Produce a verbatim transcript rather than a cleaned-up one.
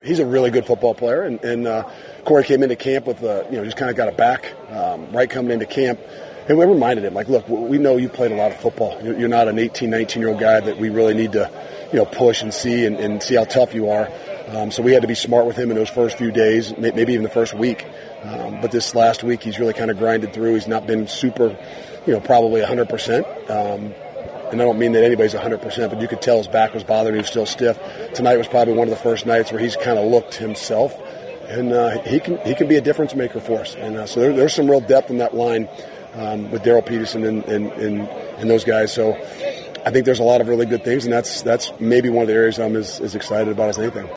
he's a really good football player, and, and uh, Corey came into camp with, uh, you know, just kind of got it back um, right coming into camp. And we reminded him, like, look, we know you played a lot of football. You're not an eighteen, nineteen-year-old guy that we really need to, you know, push and see and, and see how tough you are. Um, so we had to be smart with him in those first few days, maybe even the first week. Um, but this last week, he's really kind of grinded through. He's not been super, you know, probably one hundred percent. Um, and I don't mean that anybody's one hundred percent, but you could tell his back was bothering him. He was still stiff. Tonight was probably one of the first nights where he's kind of looked himself. And uh, he can he can be a difference maker for us. And uh, so there, there's some real depth in that line um, with Daryl Peterson and, and, and, and those guys. So I think there's a lot of really good things, and that's that's maybe one of the areas I'm as, as excited about as anything.